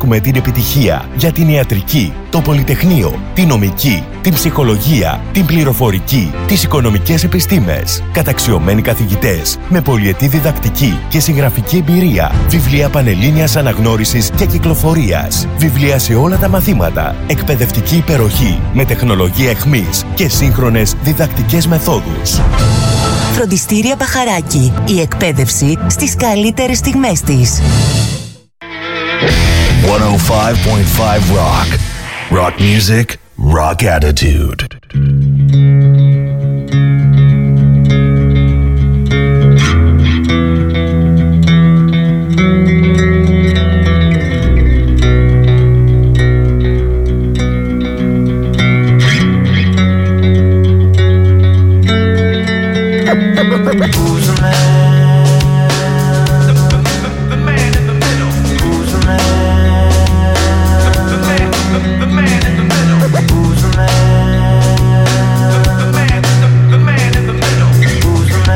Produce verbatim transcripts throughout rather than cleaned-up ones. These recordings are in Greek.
βρίσκουμε την επιτυχία για την ιατρική, το πολυτεχνείο, την νομική, την ψυχολογία, την πληροφορική, τις οικονομικές επιστήμες. Καταξιωμένοι καθηγητές με πολυετή διδακτική και συγγραφική εμπειρία. Βιβλία πανελλήνιας αναγνώρισης και κυκλοφορίας. Βιβλία σε όλα τα μαθήματα. Εκπαιδευτική υπεροχή με τεχνολογία εχμής και σύγχρονες διδακτικές μεθόδους. Φροντιστήρια Μπαχαράκι. Η εκπαίδευση στις καλύτερες στιγμές της. εκατόν πέντε κόμμα πέντε Rock. Rock music, rock attitude. Who's the man? The man in the middle. Who's the man? The man, the man in the middle. Who's the man? The man, the man in the middle. Who's the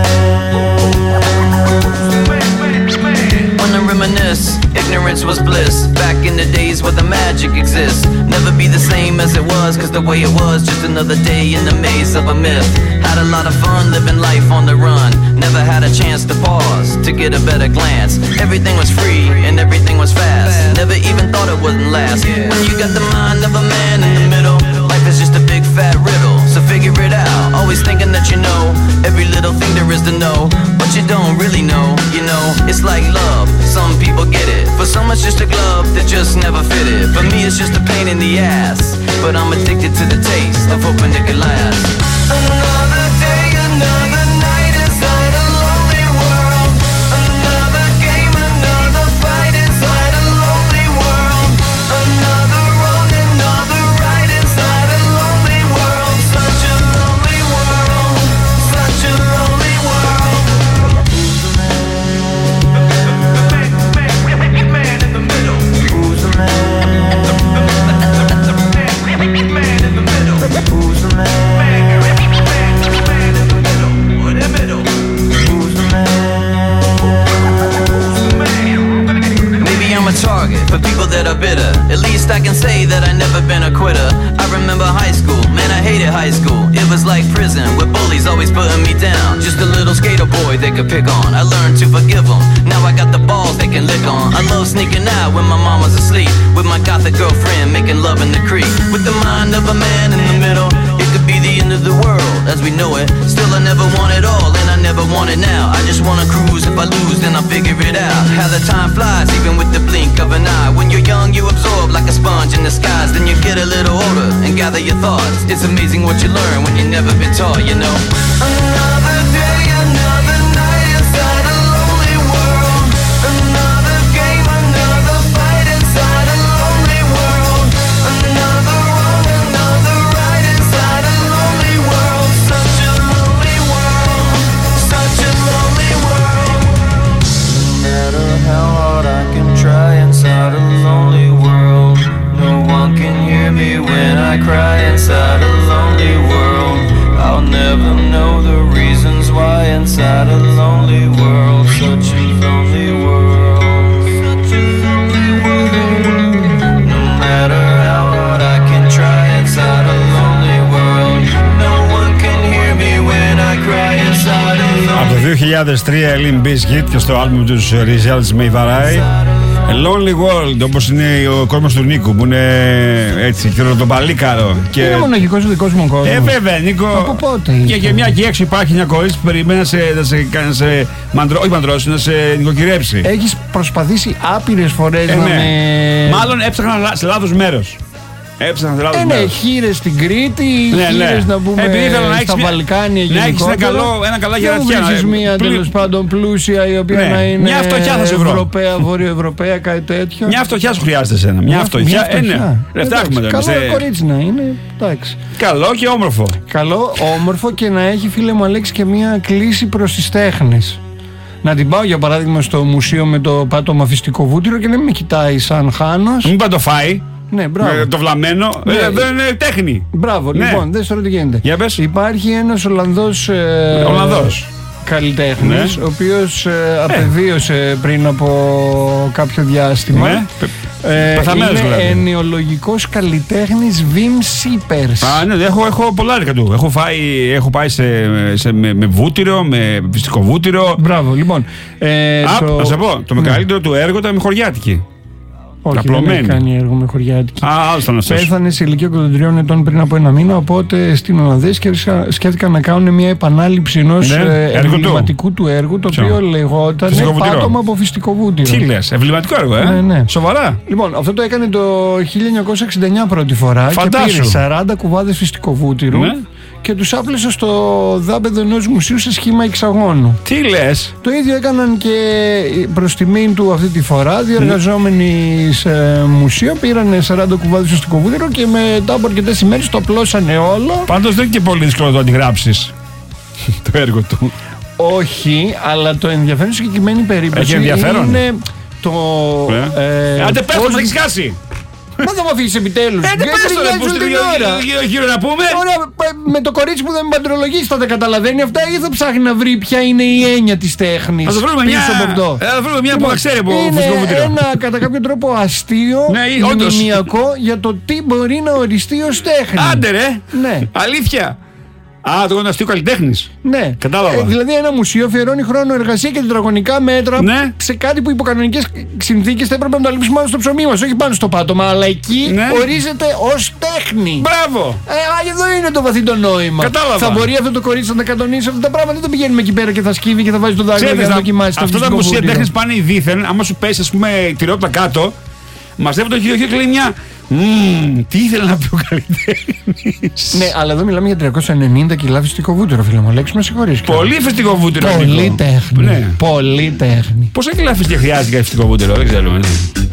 man? When I reminisce, ignorance was bliss. Back in the days where the magic exists. Never be the same as it was, cause the way it was, just another day in the maze of a myth. Had a lot of fun living life on the run. Never had a chance to pause, to get a better glance. Everything was free and everything was fast. Never even thought it wouldn't last. When you got the mind of a man in the middle, life is just a big fat riddle. So figure it out, always thinking that you know every little thing there is to know. But you don't really know, you know, it's like love. Some people get it, for some it's just a glove that just never fitted. For me it's just a pain in the ass, but I'm addicted to the taste of hoping it could last. Another day, another night inside a lonely world. Another game, another fight inside a lonely world. Another wrong, another right inside a lonely world. Such a lonely world, such a lonely world. Who's the man? The man, the man in the middle. Who's the man? The man in the middle. Who's the man? Target for people that are bitter. At least I can say that I never been a quitter. I remember high school, man, I hated high school. It was like prison with bullies always putting me down. Just a little skater boy they could pick on. I learned to forgive them. Now I got the balls they can lick on. I love sneaking out when my mom was asleep, with my gothic girlfriend making love in the creek. With the mind of a man in the middle, it could be the end of the world as we know it. Still I never want it all and I never want it now. I just wanna cruise, if I lose then I'll figure it out. How the time flies even with the blink of an eye. When you're young you absorb like a sponge in the skies. Then you get a little older and gather your thoughts. It's amazing what you learn when you've never been taught, you know. Another day, another night inside a lonely world. Another game, another fight inside a lonely world. Another wrong, another right inside a lonely world. Such a lonely world, such a lonely world. No matter how hard I can try inside a lonely world, no one can hear me when I cry inside a lonely world. I'll never know the reasons why inside a lonely world. Such a lonely world, such a lonely world. No matter how hard I can try inside a lonely world, no one can hear me when I cry inside a lonely world. Από το δύο χιλιάδες τρία Limp Bizkit και στο άλμπουμ τους Results May Vary. Lonely World, όπως είναι ο κόσμος του Νίκου, που είναι έτσι χειροτοπαλίκαρο. Και... είναι μοναχικός ο δικός μου κόσμος. Ε, βέβαια, Νίκο. Από πότε. Και, και μια και έξω υπάρχει μια κόρη που περιμένει να σε, να σε, να σε μαντρώ, όχι μαντρώσει, να σε νοικοκυρέψει. Έχεις προσπαθήσει άπειρες φορές ε, να ναι. με... Μάλλον έψαχνα σε λάθος μέρος. Έψαχνα σε λάθος ε, μέρος. Ναι, χείρες στην Κρήτη, ναι, χείρες ναι. να πούμε ε, στα μια... Βαλκάνια γενικότερα. Να έχεις ένα, καλό, ένα καλά γερατιά. Να βρίσκεις μια πλου... τέλος πάντων πλούσια η οποία ναι. να είναι μια φτωχιά θα σου βρω. Ευρωπαία, Βορειοευρωπαία, κάτι τέτοιο. Μια φτωχιά σου χρειάζεται εσένα. Μια, μια φτωχιά. Ε, ναι. Λεφτά έχουμε τώρα. Καλό κορίτσι να είναι. Εντάξει. Καλό και όμορφο. Καλό, όμορφο και να έχει, φίλε μου Αλέξη, και μια κλίση προς τις τέχνες. Να την πάω για παράδειγμα στο μουσείο με το πάτωμα φυστικό βούτυρο και να μην με κοιτάει σαν Χάνος. Μην πάει το φάει. Ναι, μπράβο. Με το βλαμμένο. Ναι. Ε, δεν είναι τέχνη. Μπράβο, ναι. Λοιπόν, δες τώρα τι γίνεται. Για πες. Υπάρχει ένας Ολλανδός, ε, Ολλανδός. καλλιτέχνης, ναι. ο οποίος ε, απεβίωσε πριν από κάποιο διάστημα. Ναι. Ε, Πεθαμένος είναι δηλαδή. ενοιολογικός καλλιτέχνης Wim Sipers. Α, ναι, έχω, έχω πολλά έργα του. Έχω, φάει, έχω πάει σε, σε, με, με βούτυρο, με φυσικό βούτυρο. Μπράβο, λοιπόν. Ε, Α, το... να σε πω, το ναι. μεγαλύτερο του έργο ήταν με χωριάτικη. Όχι, απλωμένη. δεν έχει κάνει έργο με χωριάτικη. Α, άλλο ήταν αυτό. Πέθανε σε ηλικία ογδόντα τριών ετών πριν από ένα μήνα, οπότε στην Ολλανδία σκέφτηκαν να κάνουν μια επανάληψη ενός Ναι, ε, εμβληματικού του έργου, το Ποιο? οποίο λεγόταν Φυσικό βούτυρο. Πάτωμα από φυσικό βούτυρο. Τι λες, εμβληματικό έργο, ε. Ναι, ναι. Σοβαρά. Λοιπόν, αυτό το έκανε το χίλια εννιακόσια εξήντα εννιά πρώτη φορά. Φαντάσου. Και πήρε σαράντα κουβάδες φυσικό βούτυρου. Ναι. Και τους άπλωσε στο δάπεδο ενός μουσείου σε σχήμα εξαγώνου. Τι λες. Το ίδιο έκαναν και προς τιμήν του αυτή τη φορά. Δύο εργαζόμενοι σε μουσείο πήραν σαράντα κουβάδες φυσικό βούτυρο και μετά από αρκετές ημέρες το απλώσανε όλο. Πάντως δεν είναι και πολύ δύσκολο να το αντιγράψεις το έργο του. Όχι, αλλά το ενδιαφέρον στη συγκεκριμένη περίπτωση Έχει ενδιαφέρον. είναι το. Ε. ε, Άντε πες το, πώς- θα έχεις χάσει. Μα θα μου αφήσεις επιτέλους. Άντε Γιατί πες το, ρε, βγαίνεις πώς όλη το την ώρα. γύρω- γύρω να πούμε. Ωραία, με το κορίτσι που δεν με παντρολογήσει θα τα καταλαβαίνει αυτά ή θα ψάχνει να βρει ποια είναι η έννοια της τέχνης. Θα το βρούμε μια, πίσω από αυτό. ε, θα βρούμε μια που Λοιπόν, να ξέρει από είναι φυσικό βούτυρο. ένα κατά κάποιο τρόπο αστείο, Ναι, ή- όντως. μνημιακό για το τι μπορεί να οριστεί ως τέχνη. Άντε ρε. Ναι. Αλήθεια. Α, το είναι αστείο καλλιτέχνης. Ναι. Κατάλαβα. Ε, δηλαδή ένα μουσείο αφιερώνει χρόνο, εργασία και τετραγωνικά μέτρα Ναι. σε κάτι που υπό κανονικές συνθήκες θα έπρεπε να το λείψουμε πάνω στο ψωμί μας, όχι πάνω στο πάτωμα, αλλά εκεί Ναι. ορίζεται ως τέχνη. Μπράβο. Ε, α, εδώ είναι το βαθύ το νόημα. Κατάλαβα. Θα μπορεί αυτό το κορίτσι να τα κατονίσει αυτά τα πράγματα. Δεν το πηγαίνουμε εκεί πέρα και θα σκύβει και θα βάζει τον δάκτυλο Ξέρετε, για να να- δοκιμάσει το αυτά τα φυσικό μουσεία βούτυρο. τέχνης πάνε δίθεν. Άμα σου πέσει, ας πούμε, τυρόπιτα κάτω, μαζεύει το χειροχείο και λέει μια. «Μμμ, τι ήθελε να πει ο καλλιτέχνης». Ναι, αλλά εδώ μιλάμε για τριακόσια ενενήντα κιλά φυσικό βούτυρο, φίλε μου. Λέξη, με συγχωρείς. Πολύ φεστικό βούτυρο. Πολύ Νίκο. τέχνη. Ναι. Πολύ τέχνη. Πόσα κιλά φυσικά χρειάζεται για φεστικό βούτυρο, δεν ξέρω. ναι.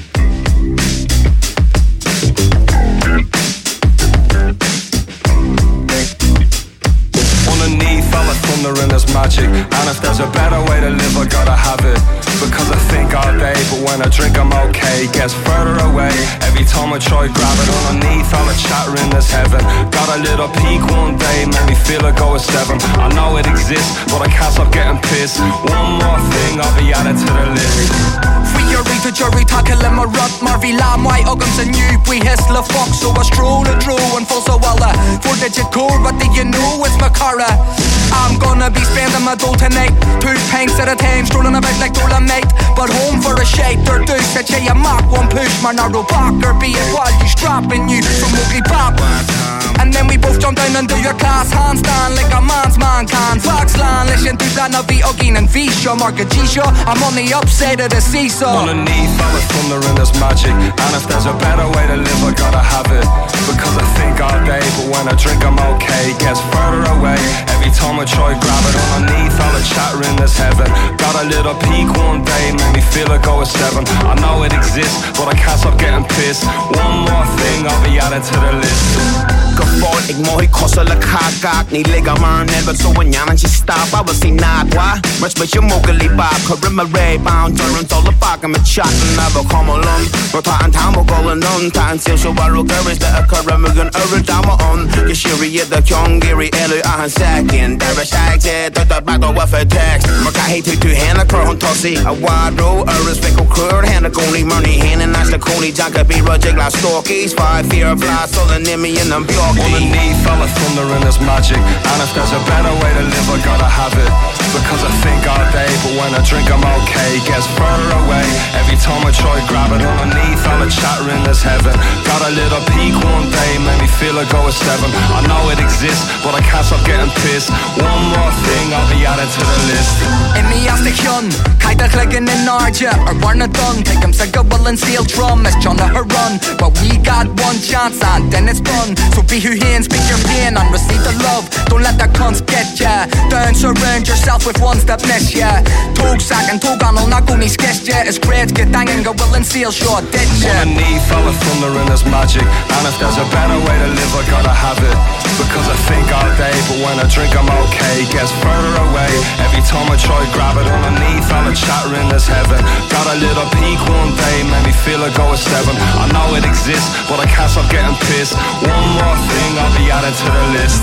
Underneath all the thunder and there's magic. And if there's a better way to live, I gotta have it. Because I think all day, but when I drink I'm okay. Gets further away, every time I try grab it. Underneath all the chatter in this heaven. Got a little peak one day, made me feel like I was seven. I know it exists, but I can't stop getting pissed. One more thing, I'll be added to the list. Frieri til jury, tackle mig rødt, mig vi lader mig og om sig ny, vi hæsler fuck, så var stråle droen for så alle, for det til kor, but det you know it's my car. I'm gonna be spending my dough tonight, two pints at a time, strolling about like Dolomite, but home for a shake, they're deuce, that you mark one push, my narrow back, or be it while you strapping you from ugly pop. And then we both jump down and do your class handstand like a man's man can. Foxland, listen to plan of the Ogin and Visha, Market G-Show, I'm on the upside of the seesaw. Underneath all the thunder and there's magic. And if there's a better way to live, I gotta have it. Because I think all day, but when I drink I'm okay. Gets further away, every time I try grab it. Underneath all the chatter in this heaven. Got a little peak one day, made me feel like I was seven. I know it exists, but I can't stop getting pissed. One more thing, I'll be added to the list. Gevoel, ik mooi kostelijk ga kaak. Niet liggen maar net wat zo een jan en je staat. I was in aqua, maar met je mogelijk baak. Cover my ray bound, turn on the back and my chat and never come along. Maar ta en ta mo going on, ta en til så var lukket hvis det er kører med en øvrigt dame on. Jeg siger i the kjong, Gary eller er han sækken. Der er sæk til, der der bare der for tekst. Man kan helt til du hænder kør hun tossi. A wide row, a respect og kør hænder goni money hænder næste koni. Janka be rujik la stalkies, five fear of flies, så den nemme i den bjørk. Underneath all the thunder and there's magic. And if there's a better way to live, I gotta have it. Because I think all day, but when I drink I'm okay. Gets further away, every time I try grab it. Underneath all the chatter in this heaven. Got a little peak one day, made me feel like I was seven. I know it exists, but I can't stop getting pissed. One more thing, I'll be added to the list. In the Astakyon, Kaita Klegan in Narja, or Warner Dunn, take him Sega Will and Steel Drum, as John her run. But we got one chance and then it's done. So be who here and speak your pain and receive the love. Don't let that cunts get ya. Don't surround yourself with ones that miss ya. Tog sack and tog on all not gonna sketch ya. It's great, get dang and go Will and Steel, sure, dead ya. Underneath all the thunder and there's magic. And if there's a better way to live, I gotta have it. Because I think all day, but when I drink I'm okay. Gets further away, every time I try grab it. Underneath all the chatter in this heaven. Got a little peak one day, made me feel like I was seven. I know it exists, but I can't stop getting pissed. One more thing, I'll be added to the list.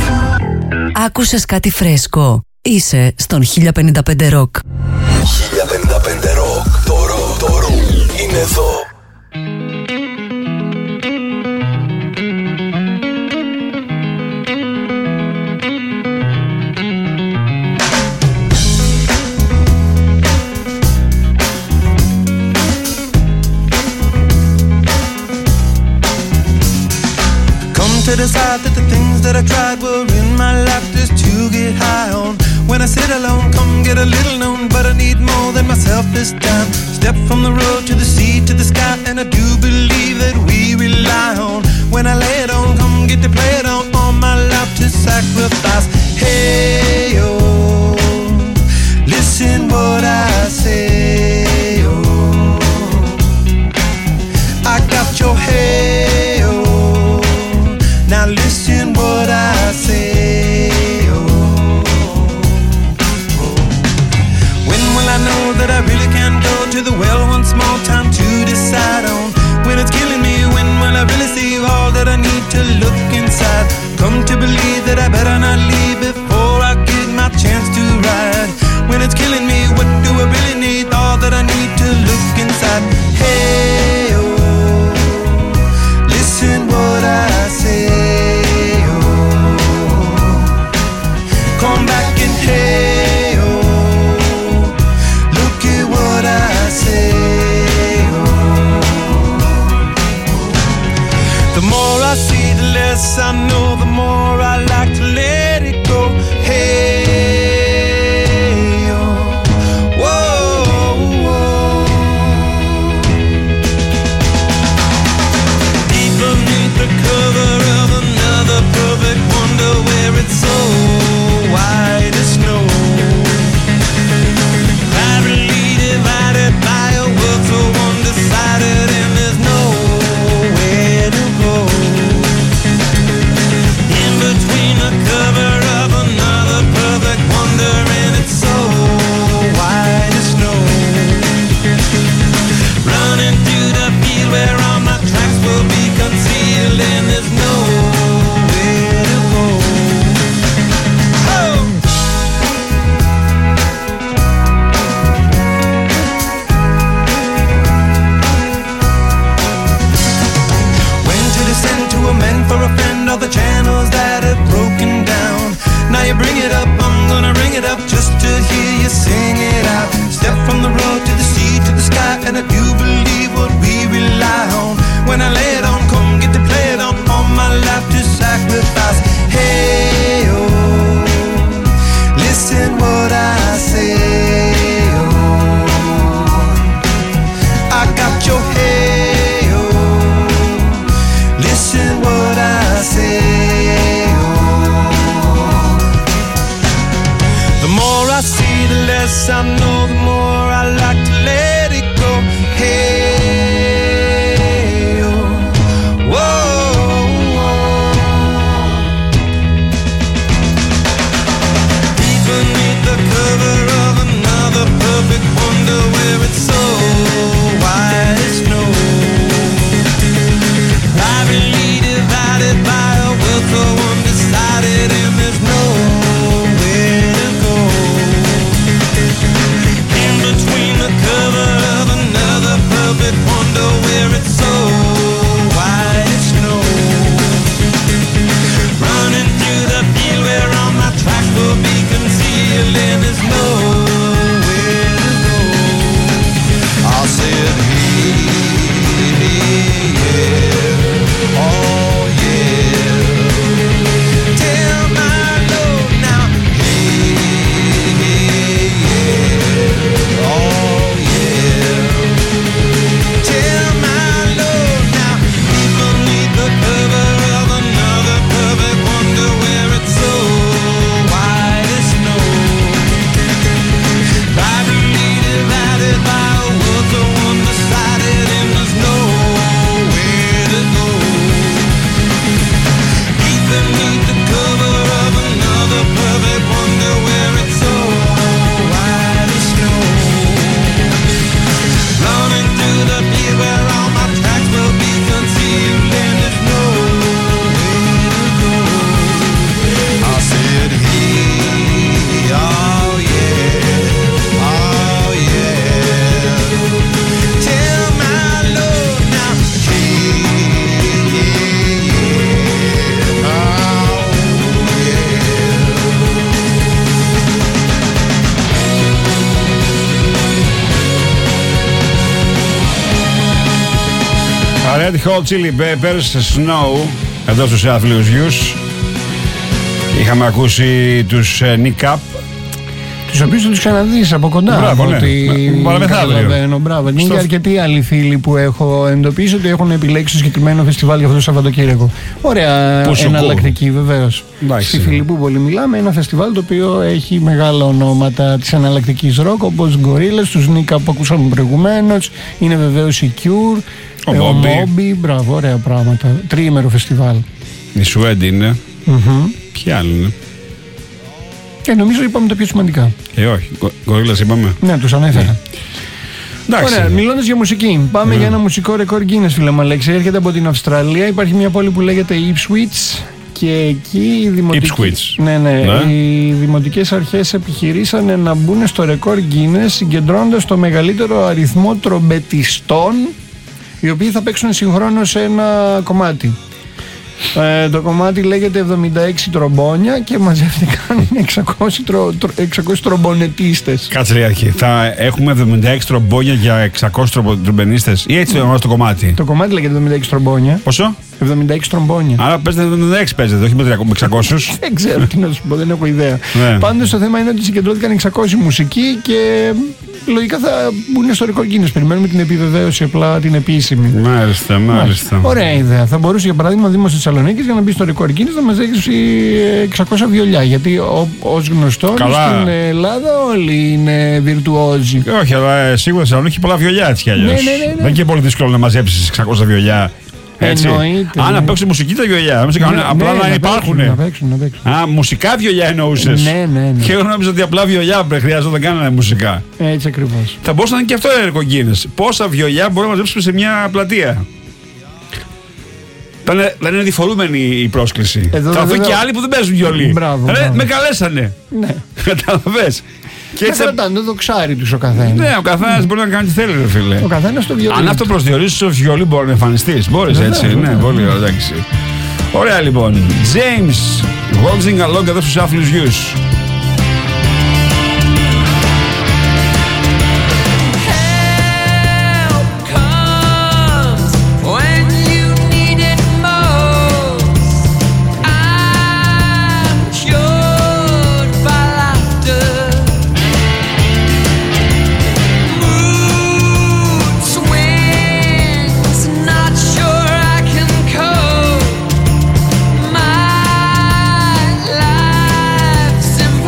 Άκουσες κάτι φρέσκο? Είσαι στον χίλια πενήντα πέντε Rock. χίλια πενήντα πέντε Rock. Το ρο, το ρο είναι εδώ. to decide that the things that I tried were in my life just to get high on. When I sit alone, come get a little known, but I need more than myself this time. Step from the road to the sea to the sky, and I do believe that we rely on. When I lay it on, come get to play it on, all my life to sacrifice. Hey, oh, listen what I say, oh, I got your hey, oh, now listen what I say. That I really can go to the well one small time to decide on. When it's killing me, when will I really see all that I need to look inside? Come to believe that I better not leave before I get my chance to ride. When it's killing me, what do I really need? All that I need to look inside. Hey, oh, listen what I say, oh, come back and hey. I know the more I like to let it go. Hey, oh, whoa, whoa. Deep beneath the cover of another perfect wonder, where it's so white as snow, privately divided by a world so undecided, and there's nowhere to go. Between the cover of another perfect wonder, and it's so white as snow, running through the field where all my tracks will be concealed, and there's nowhere to go. Oh! When to descend to amend for a friend of the channels that have broken down. Now you bring it up, I'm gonna ring it up just to hear you sing it out. Step from the road to the sea to the sky, and I do believe what we rely on. When I lay it on, come get to play it on, all my life to sacrifice. Hey, oh, listen what I say, oh, I got your hey, oh, listen what I say. I see, the less I know, the more I like to let it go. Hey, oh, whoa, whoa. Deep beneath the cover of another perfect wonder, where it's so white as snow, privately divided by a world so undecided, and there's nowhere to go. Between the cover of another perfect wonder, where it's so white as snow, running through the field where all my tracks will be concealed, and there's nowhere to go. I'll say it, hey, yeah, oh yeah, tell my Lord now, hey, yeah, oh yeah, tell my Lord now, deep beneath the cover of another perfect wonder, where it's so white as snow, privately divided by a world so undecided, and there's nowhere to go. Deep beneath the cover of another perfect wonder, where it's so white as snow, running through the field where all my tracks will be concealed, and there's nowhere to go. I said, hey, oh yeah, oh yeah, tell my Lord now, hey, yeah, yeah, oh Red Hot Chili Peppers, Snow. εδώ στους άθλιους γιους. Είχαμε ακούσει τους Nick Up, τους οποίους θα τους ξαναδείς από κοντά. Μπράβο, ναι. Καταλαβαίνω, μπράβο. Είναι και αρκετοί άλλοι φίλοι που έχω εντοπίσει ότι έχουν επιλέξει το συγκεκριμένο φεστιβάλ για αυτό το Σαββατοκύριακο. Ωραία εναλλακτική, βεβαίως. Στη Φιλιππούπολη μιλάμε, ένα φεστιβάλ το οποίο έχει μεγάλα ονόματα της εναλλακτικής ροκ, όπως Gorillaz, τους Nick που ακούσαμε προηγουμένως. Είναι βεβαίως η Cure, ο Moby. Μπράβο, ωραία πράγματα. Τριήμερο φεστιβάλ. Η Σουέντ είναι. Mm-hmm. Ποιοι άλλοι είναι? Και νομίζω είπαμε τα πιο σημαντικά. Ε, όχι. Gorillaz είπαμε. Ναι, τους ανέφερα. Mm. Ωραία, μιλώντας για μουσική, πάμε mm. για ένα μουσικό ρεκόρ Guinness, φίλε μου Αλέξη. Έρχεται από την Αυστραλία. Υπάρχει μια πόλη που λέγεται Ipswich. Και εκεί οι, δημοτικοί... ναι, ναι, ναι. οι δημοτικές αρχές επιχειρήσανε να μπουν στο ρεκόρ Guinness, συγκεντρώνοντας το μεγαλύτερο αριθμό τρομπετιστών, οι οποίοι θα παίξουν συγχρόνως σε ένα κομμάτι. Ε, το κομμάτι λέγεται εβδομήντα έξι τρομπόνια και μαζεύτηκαν εξακόσιοι, τρο, τρο, εξακόσιοι τρομπονετίστες. Κάτσε ρε αρχή, θα έχουμε εβδομήντα έξι τρομπόνια για εξακόσιοι τρομπενίστες ή έτσι το ονομάζω το κομμάτι? Το κομμάτι λέγεται εβδομήντα έξι τρομπόνια. Πόσο? εβδομήντα έξι τρομπόνια. Άρα παίζετε εβδομήντα έξι, παίζετε, όχι με εξακόσιους. Δεν ξέρω τι να σου πω, δεν έχω ιδέα. Ναι. Πάντως το θέμα είναι ότι συγκεντρώθηκαν εξακόσιοι μουσικοί και λογικά θα μπουν στο ρεκόρ Guinness. Περιμένουμε την επιβεβαίωση, απλά την επίσημη. Μάλιστα, μάλιστα. Ωραία ιδέα. Θα μπορούσε για παράδειγμα ο Δήμος της Θεσσαλονίκης για να μπει στο ρεκόρ Guinness να μαζέψει εξακόσια βιολιά. Γιατί ως γνωστό στην Ελλάδα όλοι είναι βιρτουόζοι. Όχι, αλλά σίγουρα στη Θεσσαλονίκη έχει πολλά βιολιά έτσι κι αλλιώς. Ναι, ναι, ναι, ναι. Δεν είναι και πολύ δύσκολο να μαζέψει εξακόσια βιολιά. Έτσι. Εννοείται. Α, να παίξουν μουσική τα βιολιά. Ναι, απλά ναι, να, να υπάρχουν. Να παίξουν, να παίξουν. Α, μουσικά βιολιά εννοούσες. Ναι, ναι, ναι. Και εγώ νόμιζα ότι απλά βιολιά χρειάζονταν κανένα μουσικά. Έτσι ακριβώς. Θα μπορούσε να είναι και αυτό έργο Guinness. Πόσα βιολιά μπορούμε να μαζέψουμε σε μια πλατεία? Δεν είναι διφορούμενη η πρόσκληση. Εδώ, θα δω και άλλοι που δεν παίζουν βιολί. Μπράβο, ε, μπράβο. Με καλέσανε. Ναι. Καταλαβες. Και έτσι θα κρατάνε το δοξάρι τους ο καθένας. Ναι, ο καθένας μπορεί να κάνει τι θέλει, ρε φίλε. Ο καθένας το βιολί. Αν αυτό προσδιορίσει το βιολί, μπορεί να εμφανιστεί. Μπορεί έτσι. Ναι, πολύ ωραία, εντάξει. Ωραία λοιπόν. James Waltzing Along εδώ στους άθλιους γιους. Simple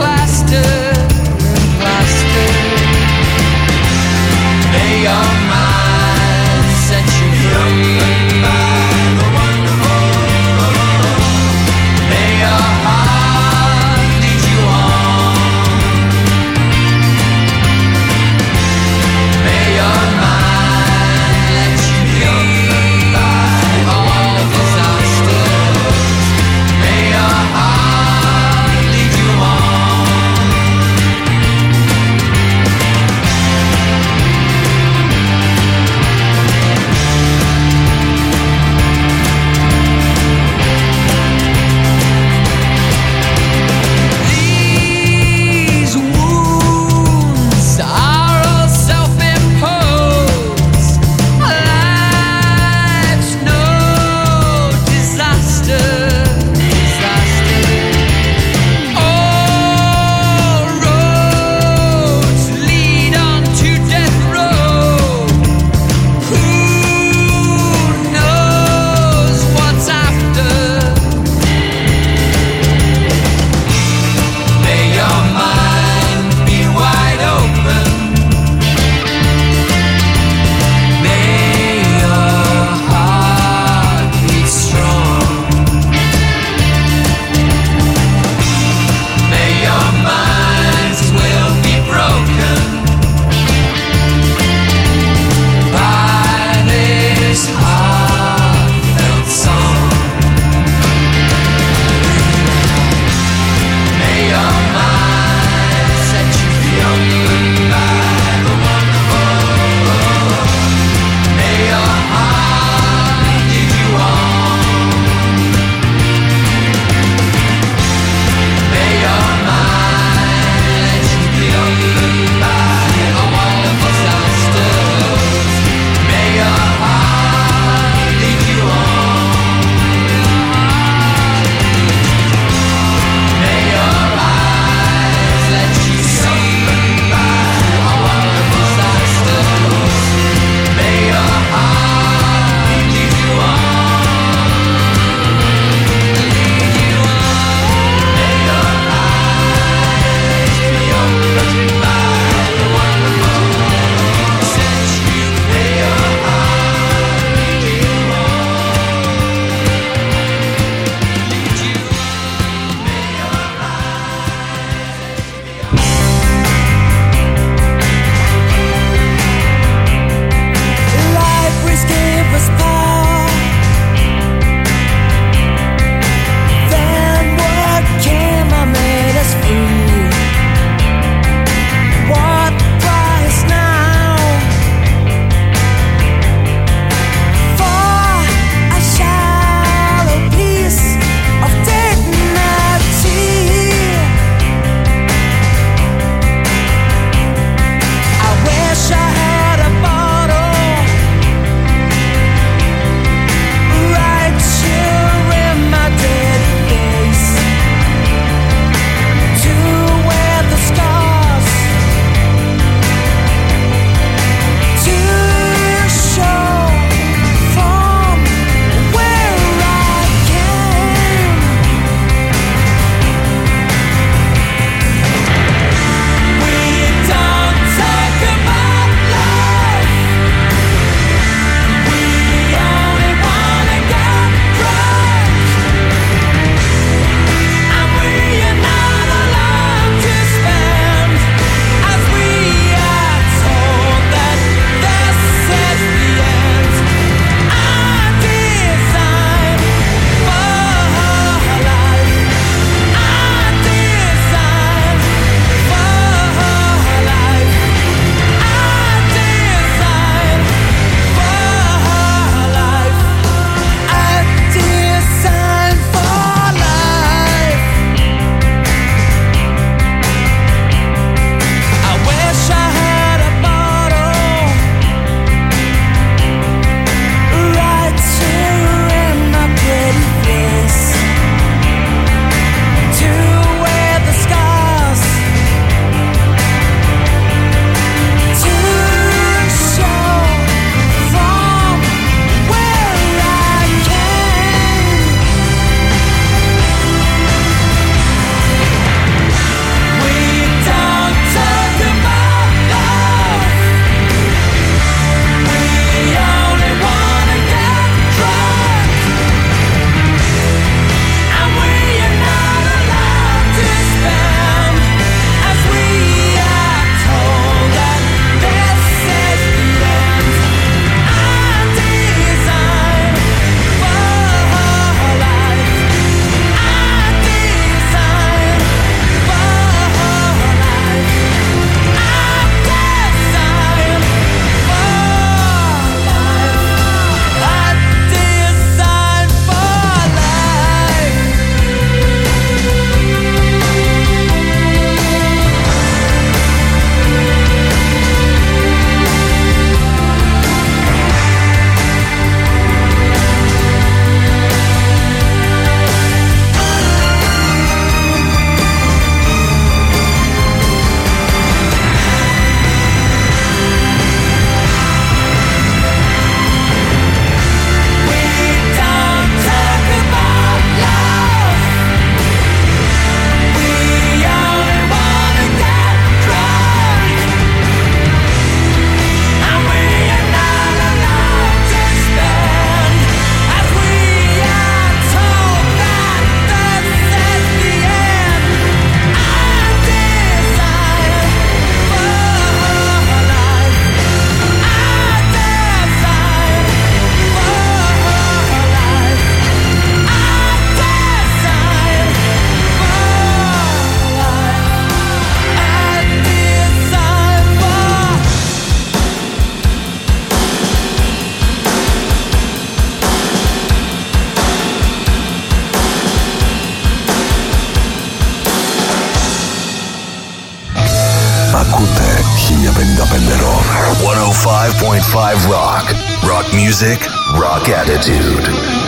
εκατόν πέντε κόμμα πέντε Rock. Rock music, rock attitude.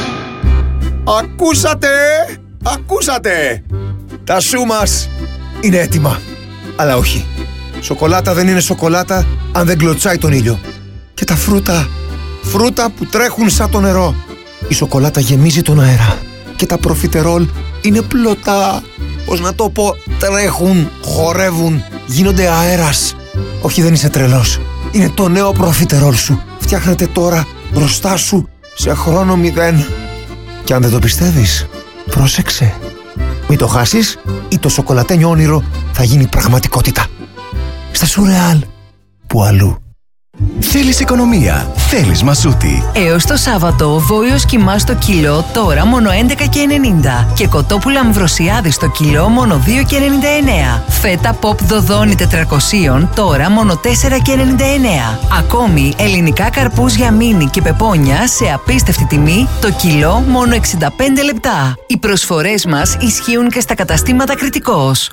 Ακούσατε! Ακούσατε! Τα σου μας είναι έτοιμα. Αλλά όχι. Σοκολάτα δεν είναι σοκολάτα αν δεν κλωτσάει τον ήλιο. Και τα φρούτα, φρούτα που τρέχουν σαν το νερό. Η σοκολάτα γεμίζει τον αέρα. Και τα προφιτερόλ είναι πλωτά. Πώς να το πω, τρέχουν, χορεύουν, γίνονται αέρας. Όχι, δεν είσαι τρελός. Είναι το νέο προφιτερόλ σου. Φτιάχνεται τώρα μπροστά σου σε χρόνο μηδέν. Και αν δεν το πιστεύεις, πρόσεξε. Μην το χάσεις ή το σοκολατένιο όνειρο θα γίνει πραγματικότητα. Στα Σουρεάλ, που αλλού. Θέλεις οικονομία, θέλεις Μασούτη. Έως το Σάββατο, βόλιος κιμά στο κιλό τώρα μόνο έντεκα και ενενήντα και κοτόπουλα αμβροσιάδη στο κιλό μόνο δύο και ενενήντα εννέα. Φέτα pop δοδόνι τετρακόσια τώρα μόνο τέσσερα και ενενήντα εννέα. Ακόμη ελληνικά καρπούζια μίνι και πεπόνια σε απίστευτη τιμή το κιλό μόνο εξήντα πέντε λεπτά. Οι προσφορές μας ισχύουν και στα καταστήματα Κρητικός.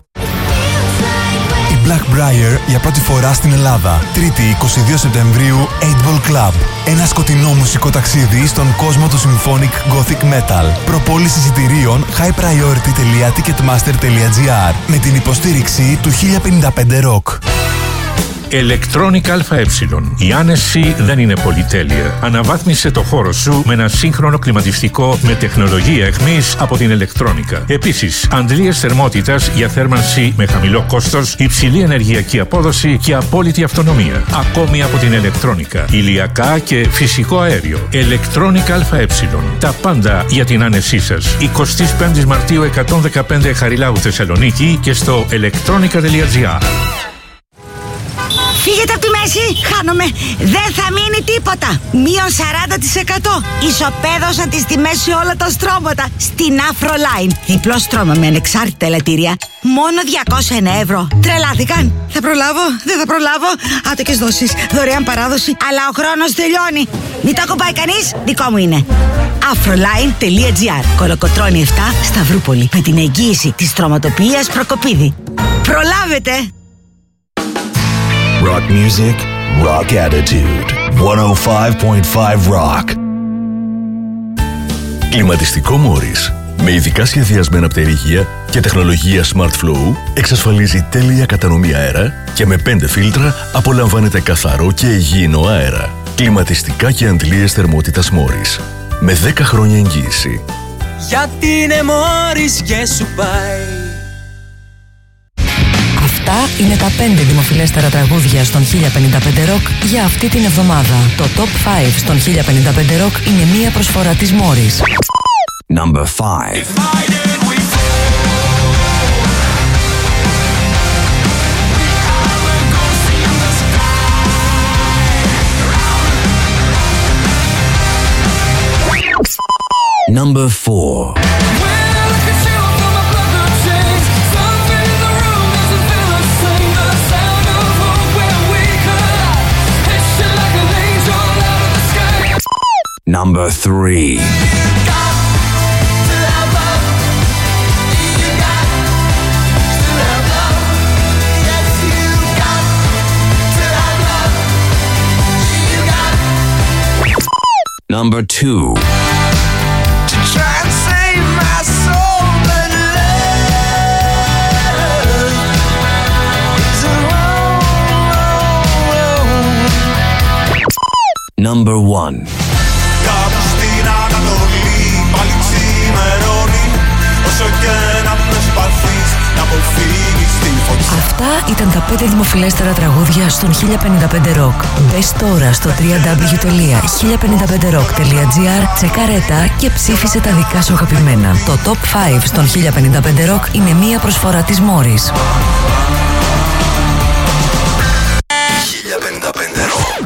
Blackbriar για πρώτη φορά στην Ελλάδα. Τρίτη εικοστή δεύτερη Σεπτεμβρίου, eight ball Club. Ένα σκοτεινό μουσικό ταξίδι στον κόσμο του Symphonic Gothic Metal. Προπόληση εισιτηρίων high priority τελεία ticketmaster τελεία gr με την υποστήριξη του χίλια πενήντα πέντε Rock. Electronic ΑΕ. Η άνεση δεν είναι πολυτέλεια. Αναβάθμισε το χώρο σου με ένα σύγχρονο κλιματιστικό με τεχνολογία εχμής από την Electronica. Επίσης, αντλίες θερμότητας για θέρμανση με χαμηλό κόστος, υψηλή ενεργειακή απόδοση και απόλυτη αυτονομία. Ακόμη από την Electronica. Ηλιακά και φυσικό αέριο. Electronic ΑΕ. Τα πάντα για την άνεσή σας. εικοστή πέμπτη Μαρτίου εκατόν δεκαπέντε Χαριλάου Θεσσαλονίκη και στο electronica τελεία gr. Φύγετε από τη μέση, χάνομαι. Δεν θα μείνει τίποτα. Μείον σαράντα τοις εκατό. Ισοπαίδωσα τις τιμές σε όλα τα στρώματα. Στην Afroline. Διπλό στρώμα με ανεξάρτητα ελαττήρια. Μόνο διακόσια ένα ευρώ. Τρελάθηκαν. Θα προλάβω, δεν θα προλάβω. Άτοκες δόσεις, δωρεάν παράδοση. Αλλά ο χρόνος τελειώνει. Μην το ακουμπάει κανείς, δικό μου είναι. Afroline τελεία gr. Κολοκοτρώνη επτά, Σταυρούπολη. Με την εγγύηση της στρωματοποιίας Προκοπίδη. Προλάβετε! Rock music, rock attitude. εκατόν πέντε κόμμα πέντε Rock. Κλιματιστικό Μόρις. Με ειδικά σχεδιασμένα πτερίγια και τεχνολογία Smart Flow εξασφαλίζει τέλεια κατανομή αέρα και με πέντε φίλτρα απολαμβάνετε καθαρό και υγιεινό αέρα. Κλιματιστικά και αντλίες θερμότητας Μόρις. Με δέκα χρόνια εγγύηση. Γιατί είναι Μόρις και σου πάει. Αυτά είναι τα πέντε δημοφιλέστερα τραγούδια στον χίλια πενήντα πέντε Rock για αυτή την εβδομάδα. Το Top πέντε στον χίλια πενήντα πέντε Rock είναι μία προσφορά της Μόρις. Number five. Number four. Number three. Number two. To try and save my soul, but love is a long, long road. Number one. Κάπου στην Ανατολή πάλι ξημερώνει. Όσο και να προσπαθείς να αποφύγεις τη φωτιά. Αυτά ήταν τα πέντε δημοφιλέστερα τραγούδια στον χίλια πενήντα πέντε Rock. Μπες τώρα στο double-u double-u double-u τελεία χίλια πενήντα πέντε rock τελεία gr, τσεκαρέτα και ψήφισε τα δικά σου αγαπημένα. Το Top πέντε στον χίλια πενήντα πέντε Rock είναι μία προσφορά της Μόρις. χίλια πενήντα πέντε Rock.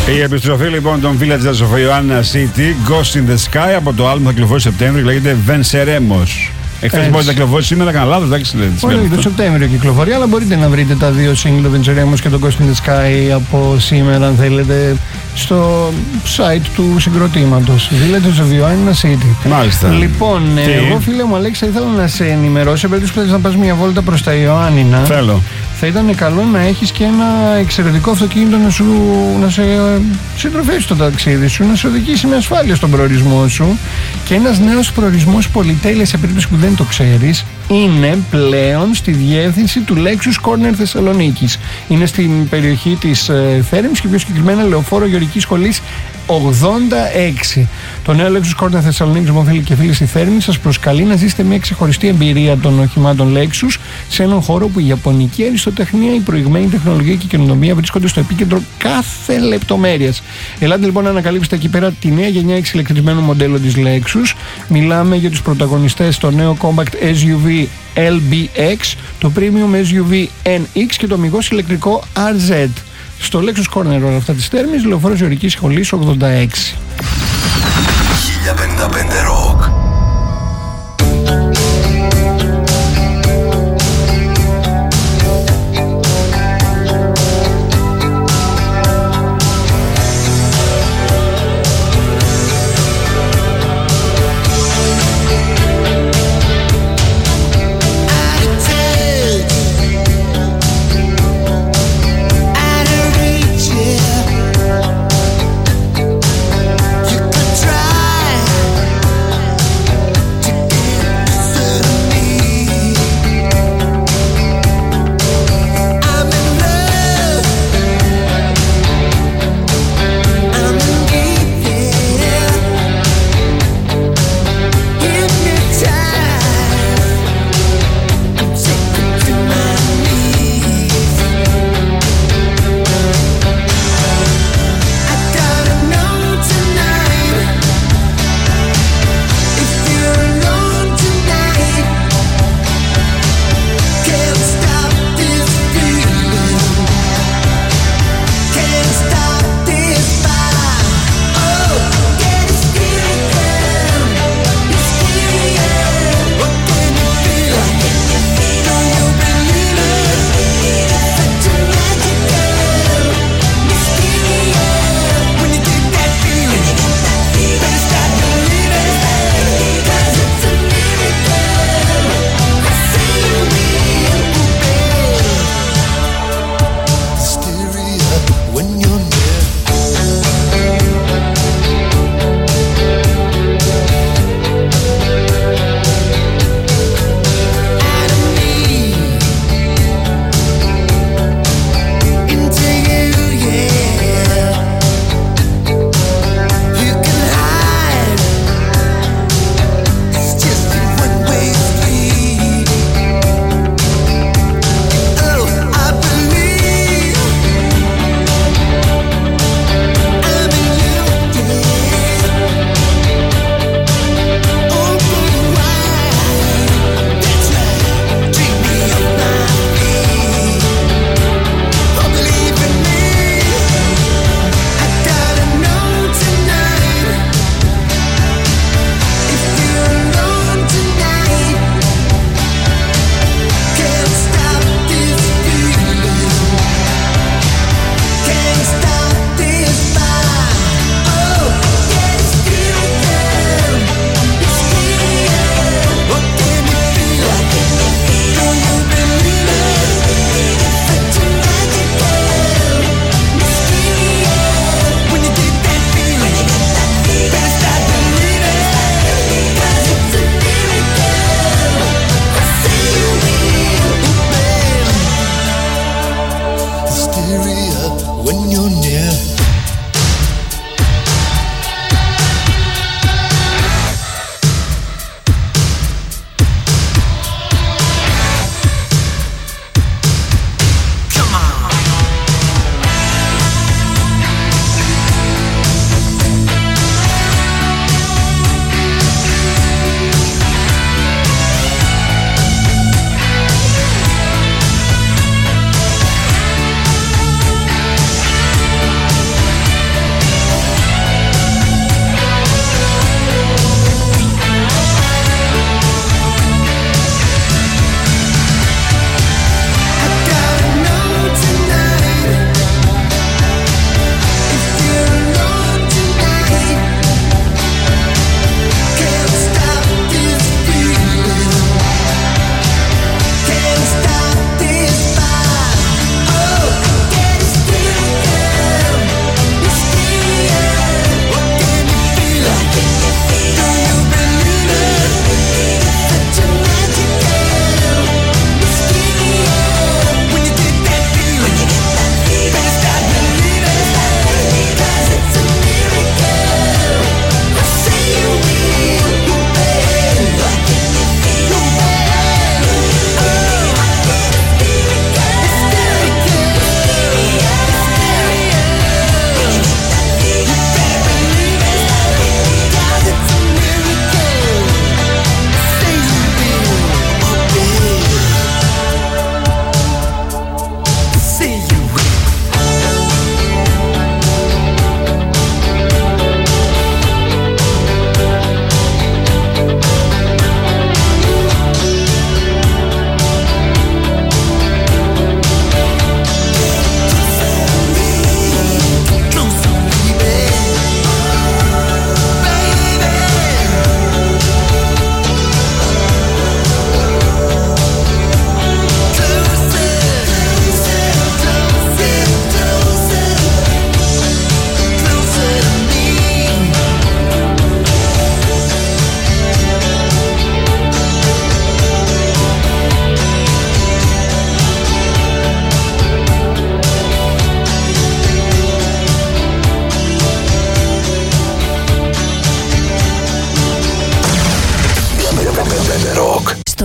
Η επιστροφή λοιπόν των Village of Ioanna City, Ghost in the Sky, από το άλμπουμ θα κυκλοφορήσει Σεπτέμβριο και λέγεται Venceremos. Εχθές μπορείτε να κυκλοφορήσει σήμερα, έκανα λάθος, εντάξει. Όχι, το Σεπτέμβριο κυκλοφορεί, αλλά μπορείτε να βρείτε τα δύο single, το Venceremos και το Ghost in the Sky από σήμερα, αν θέλετε, στο site του συγκροτήματος. Village of Ioanna City. Μάλιστα. Λοιπόν, Τι? εγώ φίλε μου Αλέξη, θα ήθελα να σε ενημερώσω, σε περίπτωση που θέλεις να πας μια βόλτα προς τα Ιωάννινα. Θέλω. Θα ήταν καλό να έχεις και ένα εξαιρετικό αυτοκίνητο να, σου, να σε συντροφεύσει στο ταξίδι σου, να σε οδηγήσει με ασφάλεια στον προορισμό σου. Και ένας νέος προορισμός πολυτέλειας, σε περίπτωση που δεν το ξέρεις, είναι πλέον στη διεύθυνση του Lexus Corner Θεσσαλονίκης. Είναι στην περιοχή της ε, Θέρμης και πιο συγκεκριμένα Λεωφόρο Γεωργικής Σχολής ογδόντα έξι. Το νέο Lexus Corner Θεσσαλονίκης, λοιπόν, φίλοι και φίλοι, στη Θέρμη σας προσκαλεί να ζήσετε μια ξεχωριστή εμπειρία των οχημάτων Lexus σε έναν χώρο που η ιαπωνική αριστοτεχνία, η προηγμένη τεχνολογία και η καινοτομία βρίσκονται στο επίκεντρο κάθε λεπτομέρειας. Ελάτε λοιπόν να ανακαλύψετε εκεί πέρα τη νέα γενιά εξηλεκτρισμένου μοντέλου της Lexus. Μιλάμε για τους πρωταγωνιστές, το νέο Compact ες γιου βι ελ μπι εξ, το Premium ες γιου βι εν εξ και το αμιγώς ηλεκτρικό αρ ζετ. Στο Lexus Corner όλα αυτά της Θέρμης, Λεωφόρος Γεωργικής Σχολής ογδόντα έξι. χίλια πενήντα πέντε Rock.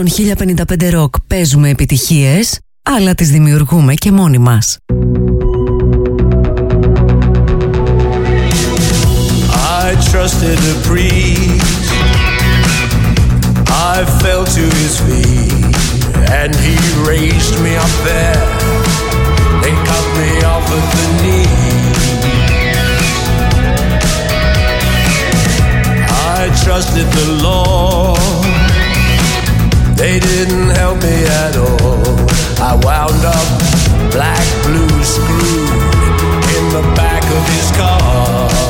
Στον χίλια πενήντα πέντε Rock παίζουμε επιτυχίες, αλλά τις δημιουργούμε και μόνοι μας. I trusted the priest, I fell to his feet, and he raised me up there, then cut me off at the knee. I trusted the Lord, they didn't help me at all. I wound up black blue screwed in the back of his car.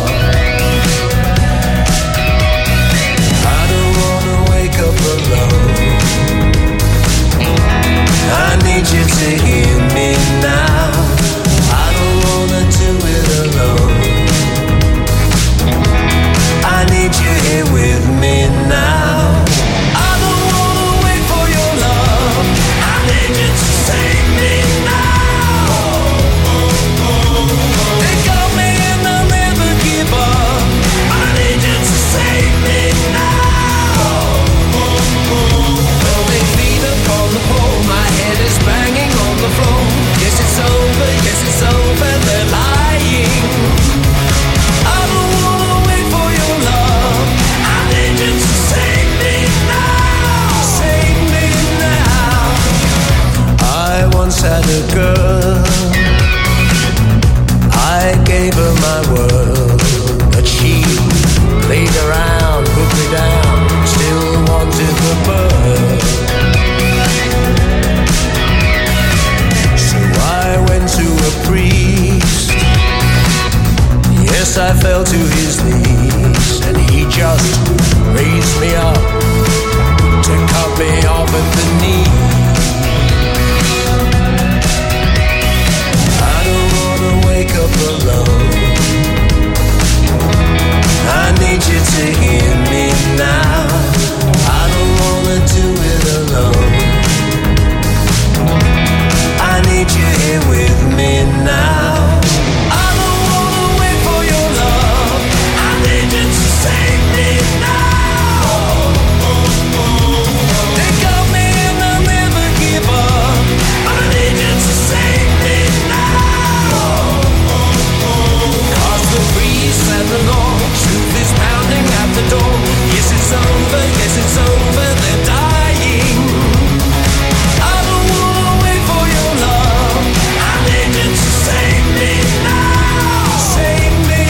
I don't wanna wake up alone, I need you to hear me now. I don't wanna do it alone, I need you here with me now. I don't wanna wait for your love, I need you to save me now. They got me and I'll never give up, I need you to save me now. Well, they feet up on the pole, my head is banging on the floor. Yes, it's over, yes, it's over, they're lying. I don't wanna wait for your love, I need you to save me now. Save me now. I once had a girl, I gave her my world, but she played around, put me down, still wanted the bird. So I went to a priest, yes, I fell to his knees, and he just raised me up to cut me off at the knee. I don't wanna wake up alone, I need you to hear me now. I don't wanna do it alone, I need you here with me now. I don't wanna wait for your love, I need you to save me now. They got me and I'll never give up, I need you to save me now. Cause the priest and the law, truth is pounding at the door. Yes, it's over, yes, it's over, they're dying. I don't wanna wait for your love, I need you to save me now. Save me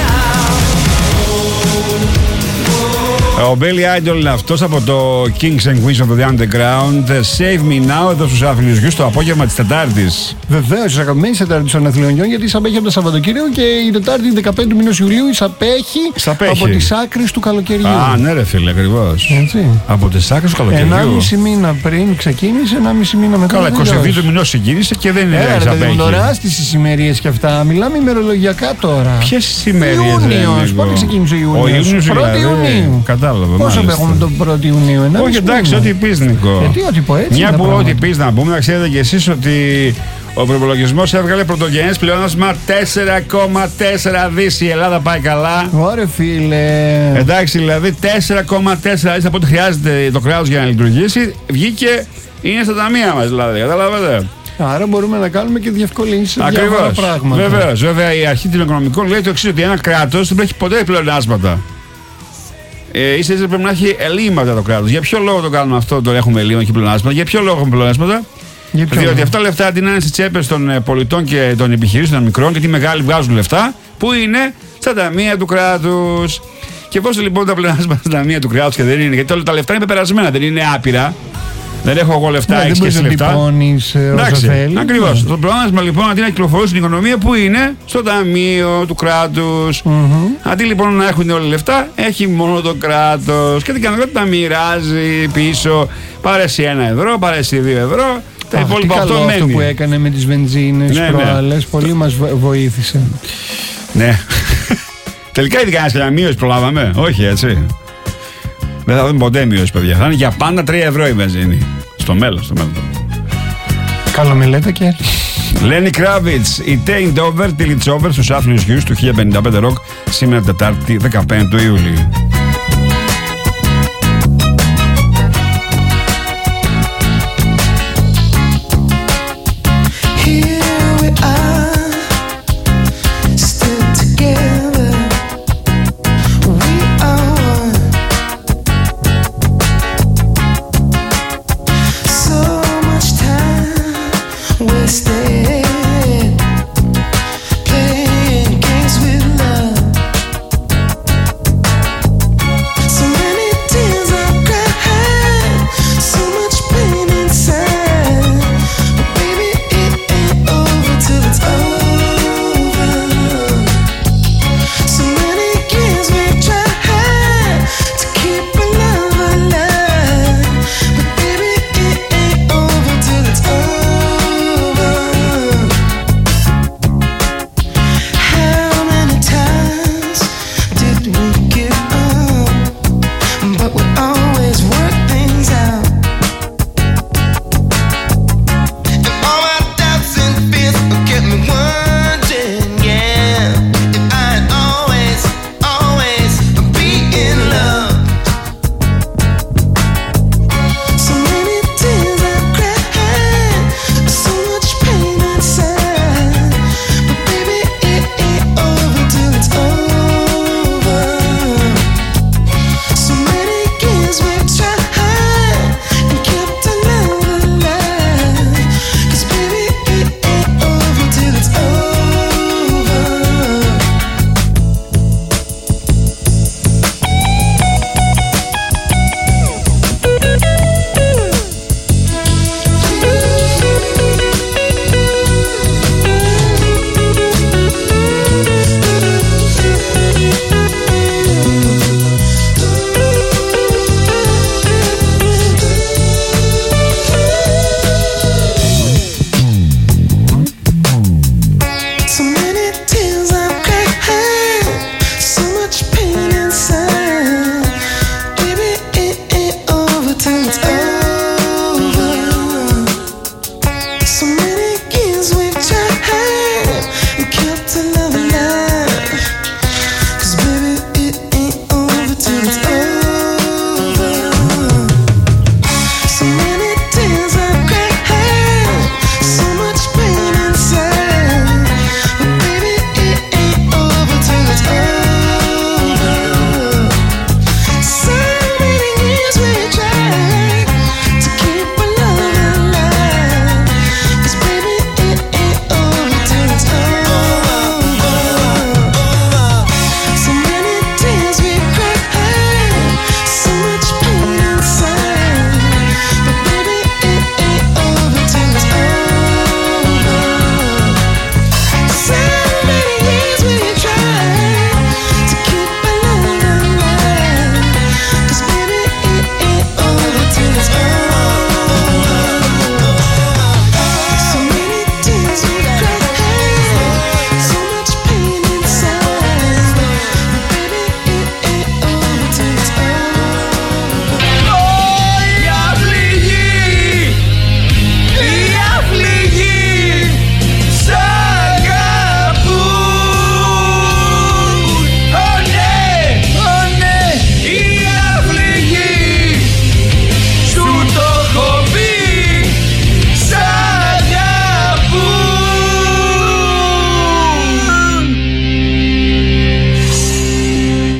now. Ο Billy Idol είναι αυτός από το Kings and Queens of the Underground. Save me now, εδώ στους Άθλιους Γιους, το απόγευμα της Τετάρτης. Βεβαίως, η αγαπημένη Τετάρτη των Αθλιών Γιών, γιατί εισαπέχει από το Σαββατοκύριακο και η Τετάρτη δεκαπέντε του μηνός Ιουλίου εισαπέχει από τις άκρες του καλοκαιριού. Α, ναι, ρε φίλε, ακριβώς. Έτσι. Από τις άκρες του καλοκαιριού. Ενάμιση μήνα πριν ξεκίνησε, ενάμιση μήνα μετά. Καλά, είκοσι δύο του μηνός ξεκίνησε και δεν είναι εισαπέχει. Δωράστης τις ημερίες και αυτά. Μιλάμε ημερολογιακά τώρα. Ποιες ημερίες? Ιούνιος. Πότε ξεκίνησε ο Ιούνιος? Ο Ιούνιος πρώτη Ιουνίου. Κατάλαβα. Πόσο έχουμε τον πρώτη Ιουνίου? Όχι, εντάξει, ό,τι πεις, Νικό. Γιατί ό,τι πω έτσι. Μια που ό,τι πεις να πούμε, να ξέρετε κι εσείς ότι ο προϋπολογισμός έβγαλε πρωτογενές πλεόνασμα τέσσερα κόμμα τέσσερα δις. Η Ελλάδα πάει καλά. Ωραία, φίλε. Εντάξει, δηλαδή τέσσερα κόμμα τέσσερα δις από ό,τι χρειάζεται το κράτος για να λειτουργήσει. Βγήκε, είναι στα ταμεία μας δηλαδή. Καταλάβατε. Άρα μπορούμε να κάνουμε και διευκολύνσεις σε διάφορα πράγματα. Βεβαίως. Βέβαια, η αρχή των οικονομικών λέει το εξής, ότι ένα κράτος δεν έχει ποτέ πλεονάσματα. Ε, ίσα ίσα πρέπει να έχει ελλείμματα το κράτος. Για ποιο λόγο το κάνουμε αυτό, το έχουμε ελλείμματα και πλεονάσματα? Για ποιο λόγο έχουμε πλεονάσματα? Διότι αυτά λεφτά αντί να είναι στις τσέπες των πολιτών και των επιχειρήσεων των μικρών, γιατί οι μεγάλοι βγάζουν λεφτά, που είναι στα ταμεία του κράτους. Και πώς λοιπόν τα πλεονάσματα στα ταμεία του κράτους και δεν είναι? Γιατί όλα τα λεφτά είναι πεπερασμένα, δεν είναι άπειρα. Δεν έχω εγώ λεφτά, ναι, έχεις και εσύ λεφτά. Εντάξει, ακριβώς. Το πλεονάσμα λοιπόν αντί να κυκλοφορεί στην οικονομία, που είναι στο ταμείο του κράτους. Mm-hmm. Αντί λοιπόν να έχουν όλοι λεφτά, έχει μόνο το κράτος. Και τι κάνει? Τα μοιράζει πίσω. Πάρε εσύ ένα ευρώ, πάρε εσύ δύο ευρώ. Τα υπόλοιπα αυτό μένει. Αυτό που έκανε με τις βενζίνες ναι, προάλλες, ναι. πολύ μας βοήθησε. Ναι. Τελικά ήδη κανένας και μείωση προλάβαμε? Όχι, έτσι. Δεν θα δούμε ποτέ μείωση, παιδιά. Θα είναι για πάντα τρία ευρώ η βενζίνη. Στο μέλλον, στο μέλλον. Καλό με λέτε και Lenny Kravitz, η Taint Over Till It's Over στους Άθλιους Γιους του χίλια πενήντα πέντε Rock, σήμερα Τετάρτη δεκαπέντε του Ιουλίου.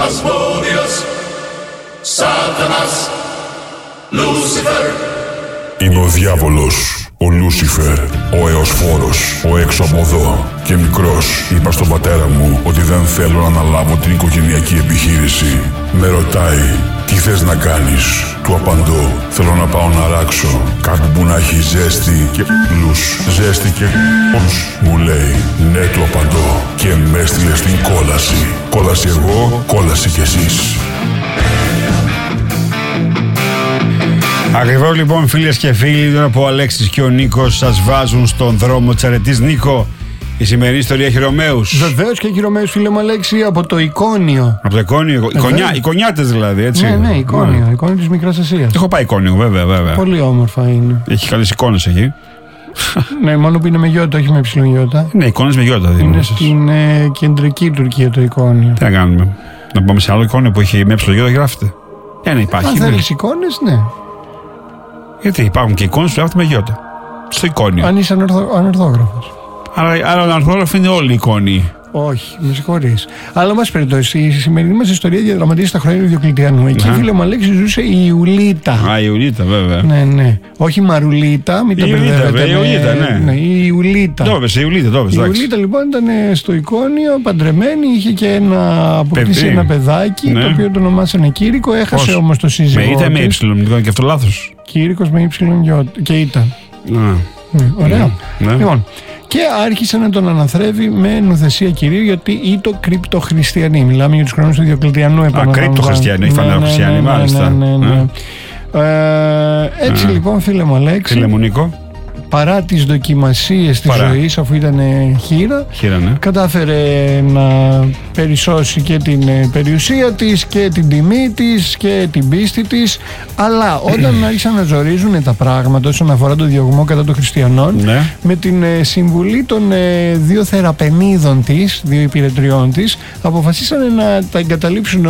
Asmodeus, Satanas, Lucifer. Είναι ο διάβολος, ο Λούσιφερ, ο Εωσφόρος, ο έξω από εδώ. Και μικρός είπα στον πατέρα μου ότι δεν θέλω να αναλάβω την οικογενειακή επιχείρηση. Με ρωτάει, τι θες να κάνεις? Του απαντώ, θέλω να πάω να ράξω κάτι που να έχει ζέστη και πλούς. Ζέστη και πλούς, μου λέει. Ναι, του απαντώ, και με έστειλε στην κόλαση. Κόλαση εγώ, κόλαση κι εσείς. Ακριβώς λοιπόν, φίλες και φίλοι, τώρα που ο Αλέξης και ο Νίκος σας βάζουν στον δρόμο της αρετής. Νίκο, η σημερινή ιστορία έχει Ρωμαίους. Βεβαίως και έχει Ρωμαίους, φίλε μου Αλέξη, από το Εικόνιο. Από το Εικόνιο, Εικονιά, Εικονιάτες δηλαδή, έτσι. Ναι, ναι, Εικόνιο, ναι. Εικόνιο της Μικράς Ασίας. Έχω πάει Εικόνιο, βέβαια, βέβαια. Πολύ όμορφα είναι. Έχει καλές εικόνες εκεί. Ναι, μόνο που είναι με γιώτα, όχι με ψιλογιώτα. Ναι, εικόνες με γιώτα δίνουν. Είναι στην ε, κεντρική Τουρκία το Εικόνιο. Τι να κάνουμε, να πάμε σε άλλο Εικόνιο που έχει με ψιλογιώτα, γράφεται. Ε, ναι, υπάρχει. Αν θέλεις εικόνες, ναι. Γιατί υπάρχουν και εικόνες που γράφεται με γιώτα. Στο Εικόνιο. Αν είσαι ανορθω, ανορθόγραφος. Άρα, άρα ο ανορθόγραφος είναι όλοι οι εικόνοι. Όχι, με συγχωρείς. Αλλά, μας περιπτώσει, η σημερινή μας ιστορία διαδραματίζεται στα χρόνια του Διοκλητιανού. Εκεί, yeah. φίλε μου Αλέξη, ζούσε η Ιουλίτα. Α, η Ιουλίτα, βέβαια. Ναι, ναι. Όχι η Μαρουλίτα, μην τα μπερδεύετε. Η Ιουλίτα, ναι. ναι. Η Ιουλίτα. Το έπαιζε, η Ιουλίτα, το έπαιζε. Η Ιουλίτα, λοιπόν, ήταν στο Εικόνιο, παντρεμένη, είχε και ένα, αποκτήσει ένα παιδάκι, ναι. το οποίο το ονομάσανε Κήρυκο. Έχασε όμως το σύζυγό της. Με ήττα με ύψιλον, και αυτό λάθος. Κήρυκος με ύψιλον και ήταν. Ναι, ωραία. Ναι. Λοιπόν, και άρχισε να τον αναθρεύει με νουθεσία κυρίου, γιατί ήτο κρυπτοχριστιανοί. Μιλάμε για τους χρόνους του Διοκλητιανού. Α, κρυπτοχριστιανοί, όχι φανεροχριστιανοί, μάλιστα. Ναι, ναι, ναι, ναι. Ε, έτσι ναι. λοιπόν, φίλε μου Αλέξη. Φίλε μου Νίκο. Παρά τις δοκιμασίες της ζωής, αφού ήταν χείρα, χείρα ναι. κατάφερε να περισσώσει και την περιουσία της και την τιμή της και την πίστη της, αλλά όταν άρχισαν να ζορίζουν τα πράγματα όσον αφορά το διωγμό κατά των χριστιανών, ναι. με την συμβουλή των δύο θεραπενίδων της, δύο υπηρετριών της, αποφασίσανε να τα εγκαταλείψουν